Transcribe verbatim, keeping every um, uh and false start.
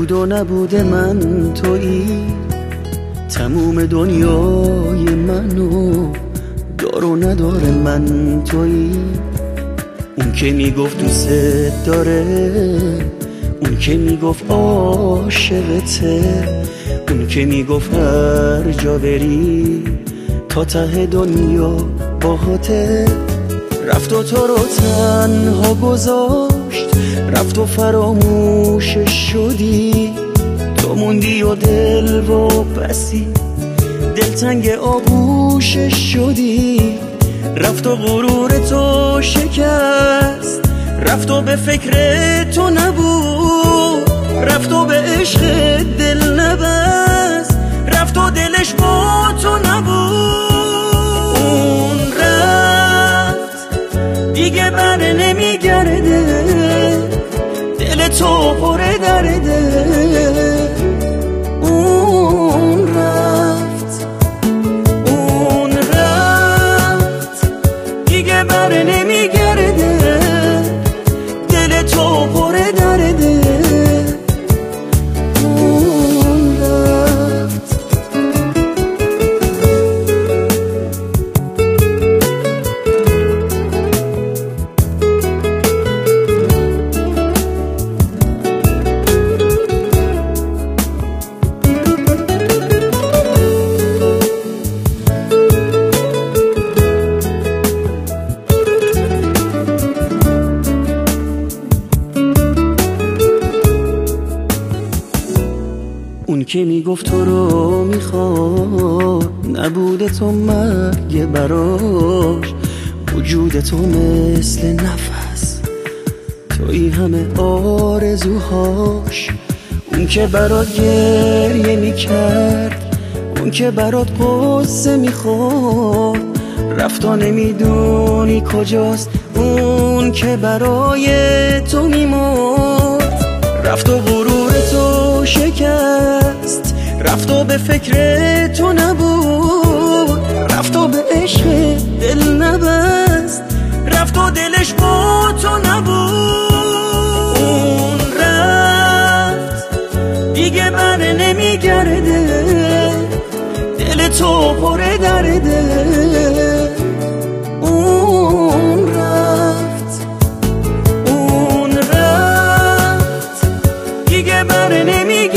بود و نبوده من تویی، تموم دنیای منو دار و نداره من تویی. اون که میگفت دوست داره، اون که میگفت عاشقته، اون که میگفت هر جا بری تا ته دنیا باهاته. رفت و تو رو تنها گذاشت، رفت و فراموشش شدی. تو موندی و دل و بسی دلتنگ آغوشش شدی. رفت و غرور تو شکست، رفت و به فکر تو نبود، رفت و به عشق دل نبست، رفت و دلش با تو نبود. اون رفت دیگه بر نمیگرده، دل تو پر درده. اون رفت اون رفت دیگه بر نمیگرده، دل تو پر درده. اون رفت اون که میگفت تو رو میخواد، نبوده تو مرگ براش. وجود تو مثل نفس، توی همه آرزوهاش. اون که برات گریه میکرد، اون که برات قصه میخورد، رفت و نمیدونی کجاست. اون که برای تو میمرد، رفت و غرور تو شکست، رفت و به فکر تو نبود، رفت و به عشق دل نبست، رفت و دلش با تو نبود. اون رفت دیگه بر نمیگرده، دل تو پر درده. اون رفت اون رفت دیگه بر نمیگرده،